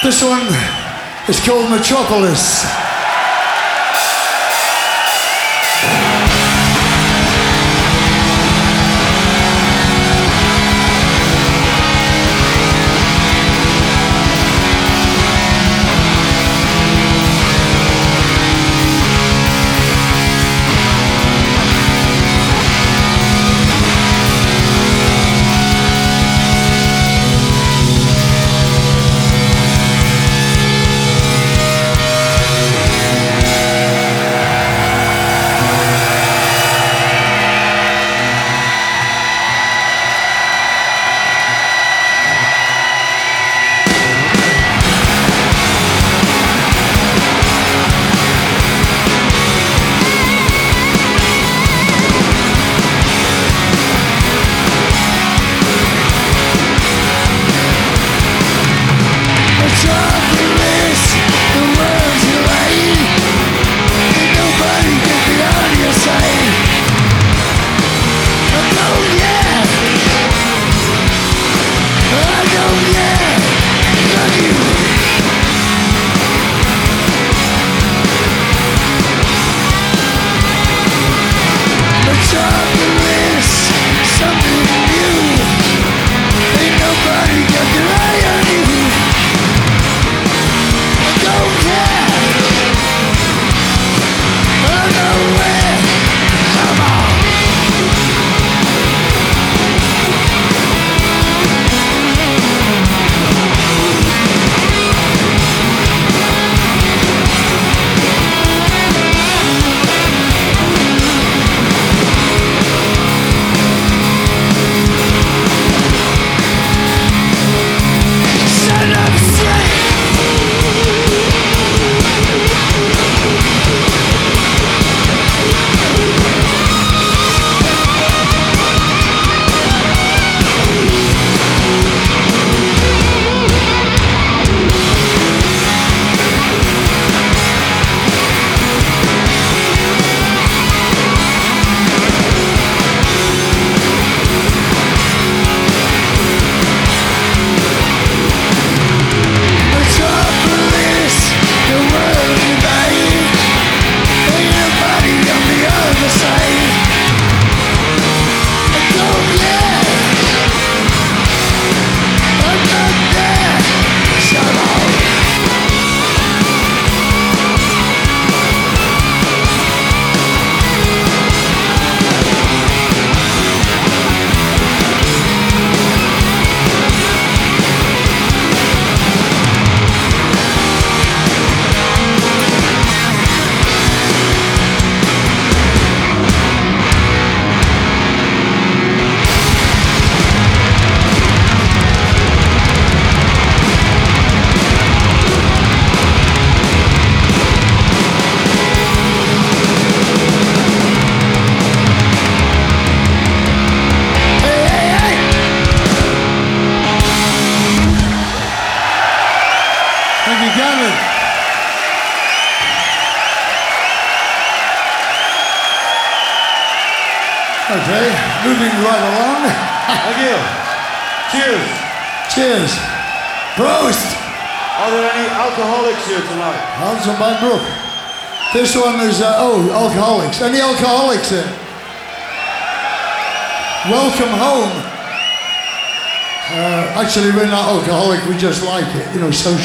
This one is called Metropolis. Okay, moving right along. Thank you. Cheers. Cheers. Prost. Are there any alcoholics here tonight? Hans van mijn broek. This one is, alcoholics. Any alcoholics here? Welcome home. Actually, we're not alcoholic, we just like it, social.